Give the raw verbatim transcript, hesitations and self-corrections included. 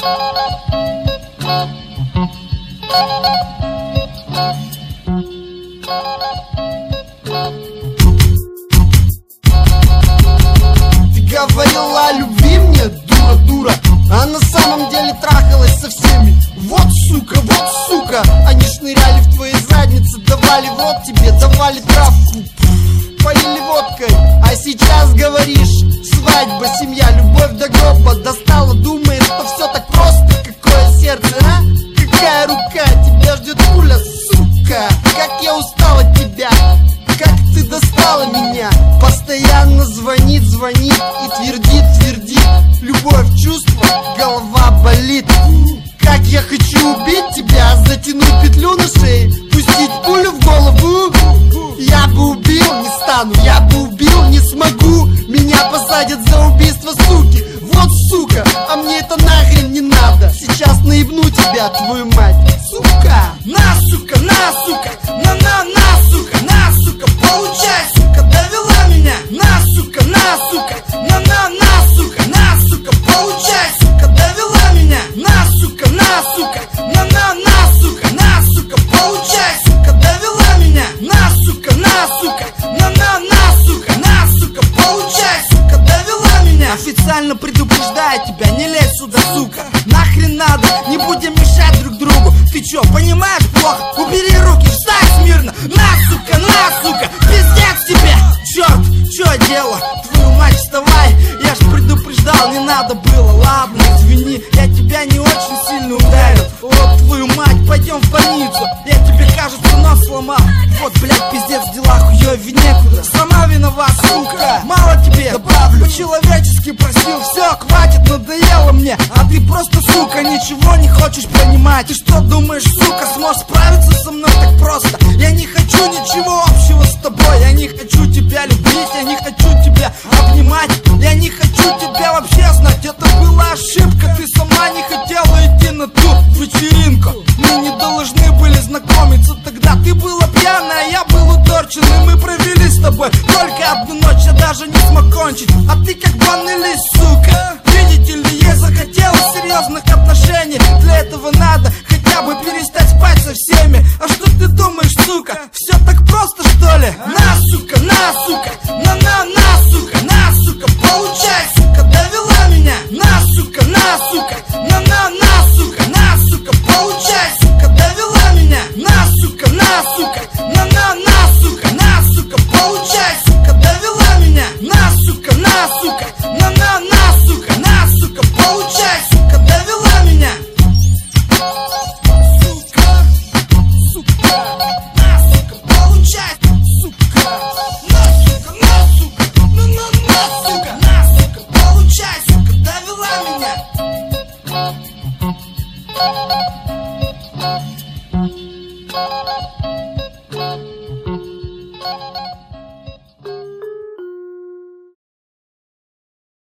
Говорила о любви мне, дура, дура, а на самом деле трахалась со всеми. Вот сука, вот сука, они шныряли в твои задницы, давали в рот тебе, давали травку, полили водкой. А сейчас говоришь: свадьба, семья, любовь до гроба. Достала, думаешь, что все так просто. Какое сердце, а? Какая рука? Тебя ждет пуля, сука. Как я устал от тебя, как ты достала меня. Постоянно звонит, звонит и твердит, твердит. Любовь, чувство, голова болит. Как я хочу убить тебя, затянуть петлю на шее, пустить пулю в голову. Я бы убил, не стану, я бы убил, не смогу. Меня посадят за убийство, суки. Вот сука, а мне это нахрен не надо. Сейчас наебну тебя, твою мать, сука. На, сука, на, сука, на, на, на, сука, на, сука, получай, сука, довела меня. На, сука, на, сука, на, на, на, сука, на, сука, получай, сука, довела меня. На, сука, на, сука, на, на, на, сука, на, сука, получай, сука, довела меня. На, сука, на, сука, на, на, на, сука, на, сука, получай, сука, довела меня. Официально предупреждаю тебя, не лезь сюда, сука. Нахрен надо, не будем мешать друг другу. Ты чё, понимаешь плохо? Убери руки, встань смирно. На, сука, на, сука, пиздец тебе. Черт, чё дело? Твою мать, вставай. Я ж предупреждал, не надо было. Ладно, извини, я тебя не очень сильно ударил. Вот твою мать, пойдем в больницу. Я тебе, кажется, нос сломал. Вот, блядь, пиздец, дела хуёвее некуда. Сама виновата, сука. Мало тебе добавлю, по-человечески просил. Все, хватит, надоело мне. А ты просто, сука, ничего не хочешь понимать. Ты что думаешь, сука, сможешь справиться со мной так просто? Я не хочу ничего общего с тобой. Я не хочу тебя любить, я не хочу тебя обнимать. Я не хочу тебя вообще знать. Это была ошибка, ты сама не хотела идти на ту вечеринку. Мы не должны были знакомиться тогда. Ты была пьяная, я был уторчен, и мы провели с тобой только одну ночь. Я даже не смог кончить, а ты как банный лист, сука. Видите ли, ей захотелось серьезных отношений. Для этого надо хотя бы перестать спать со всеми. А что ты думаешь, сука? Все так просто, что ли? На, сука, на, сука, на, на, на, сука, на, сука, получай, сука, довела меня. На, сука, на, сука, на, на, на, сука, на, сука, получай, сука, довела меня. На, сука, на, сука, на, на, на, сука, на, сука, получай, сука, довела меня. На, сука, на, сука, на, на, на, сука, на, сука, получай, сука, довела меня. Сука, сука, на, сука, получай, сука. На, сука, на, сука, на, на, на, сука, на, сука, получай, сука, довела меня.